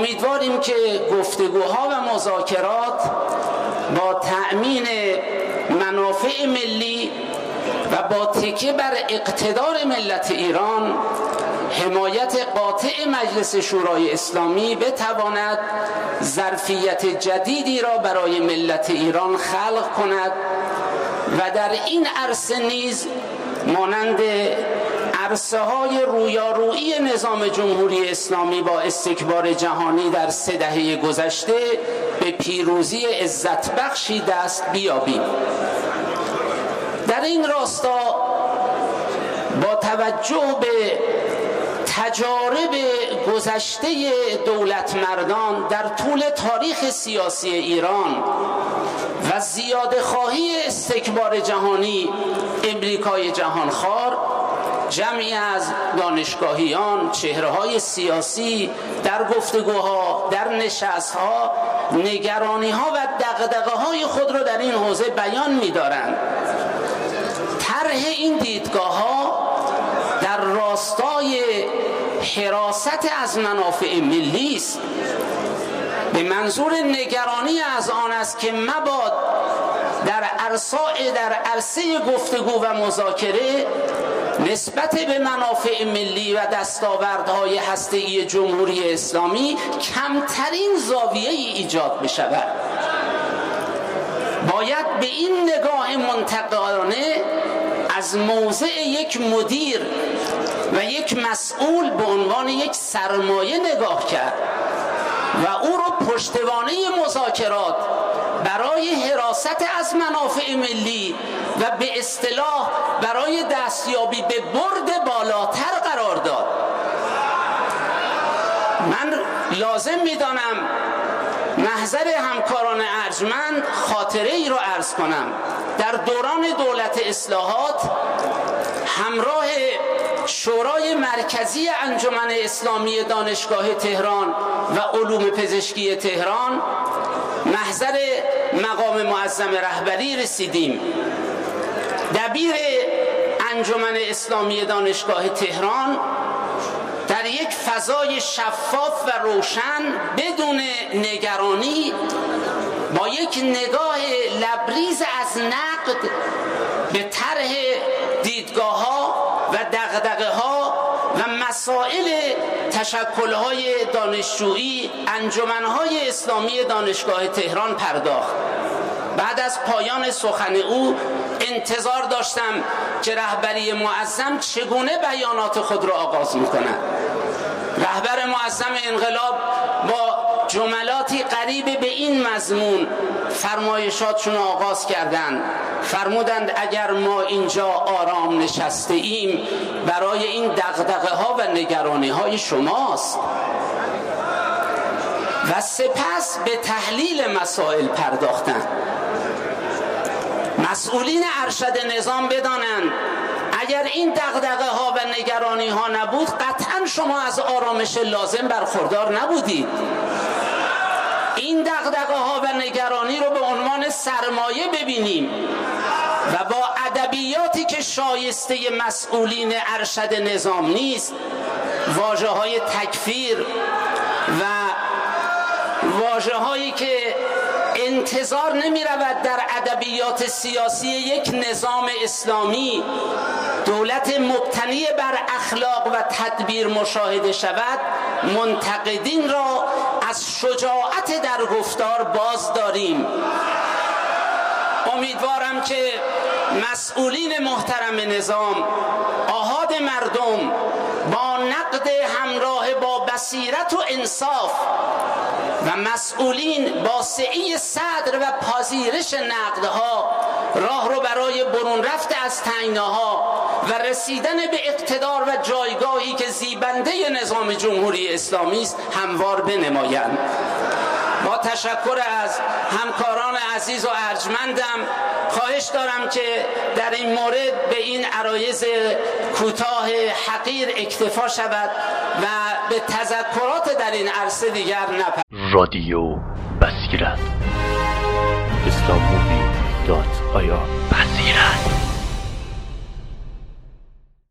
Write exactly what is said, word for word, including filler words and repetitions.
امیدواریم که گفتگوها و مذاکرات با تأمین منافع ملی و با تکیه بر اقتدار ملت ایران، حمایت قاطع مجلس شورای اسلامی بتواند ظرفیت جدیدی را برای ملت ایران خلق کند و در این عرصه نیز مانند عرصه های رویارویی نظام جمهوری اسلامی با استکبار جهانی در سه دهه گذشته به پیروزی عزت بخشی دست بیابیم. در این راستا با توجه به تجارب گذشته دولت مردان در طول تاریخ سیاسی ایران و زیاده خواهی استکبار جهانی امریکای جهانخوار، جمعی از دانشگاهیان، چهره‌های سیاسی در گفتگوها، در نشست‌ها، نگرانی‌ها و دغدغه‌های خود را در این حوزه بیان می‌دارند. طرح این دیدگاه‌ها در راستای حراست از منافع ملی است، به منظور نگرانی از آن است که مباد در عرصه در عرصه گفتگو و مذاکره نسبت به منافع ملی و دستاوردهای هسته‌ای جمهوری اسلامی کمترین زاویه‌ای ایجاد بشود. باید به این نگاه منتقدانه از موضع یک مدیر و یک مسئول به عنوان یک سرمایه نگاه کرد و او را پشتوانه مذاکرات برای حراست از منافع ملی و به اصطلاح برای دستیابی به برد بالاتر قرار داد. من لازم می‌دانم محضر همکاران ارجمند خاطره ای را عرض کنم. در دوران دولت اصلاحات همراه شورای مرکزی انجمن اسلامی دانشگاه تهران و علوم پزشکی تهران محضر مقام معظم رهبری رسیدیم. دبیر انجمن اسلامی دانشگاه تهران در یک فضای شفاف و روشن بدون نگرانی با یک نگاه لبریز از نقد به طرح دیدگاه‌ها و دغدغه‌ها و مسائل تشکل‌های دانشجویی انجمن‌های اسلامی دانشگاه تهران پرداخت. بعد از پایان سخن او انتظار داشتم که رهبری معظم چگونه بیانات خود را آغاز می‌کند. رهبر معظم انقلاب با جملاتی قریب به این مضمون فرمایشاتشون آغاز کردند. فرمودند اگر ما اینجا آرام نشسته ایم برای این دغدغه ها و نگرانی های شماست. و سپس به تحلیل مسائل پرداختند. مسئولین ارشد نظام بدانند اگر این دغدغه ها و نگرانی ها نبود قطعا شما از آرامش لازم برخوردار نبودید. این دغدغه ها و نگرانی رو به عنوان سرمایه ببینیم و با ادبیاتی که شایسته مسئولین ارشد نظام نیست، واژه های تکفیر و واژه هایی که انتظار نمی رود در ادبیات سیاسی یک نظام اسلامی دولت مبتنی بر اخلاق و تدبیر مشاهده شود، منتقدین را از شجاعت در گفتار باز داریم. امیدوارم که مسئولین محترم نظام، آحاد مردم با نقد همراه با بصیرت و انصاف و مسئولین با سعی صدر و پذیرش نقدها راه رو برای برون رفت از تنگناها و رسیدن به اقتدار و جایگاهی که زیبنده نظام جمهوری اسلامی است هموار بنمایند. با تشکر از همکاران عزیز و ارجمندم خواهش دارم که در این مورد به این عرایض کوتاه حقیر اکتفا شود و به تذکرات در این عرصه دیگر نپردازد. رادیو بصیرت اسلامی دات آیا بصیرت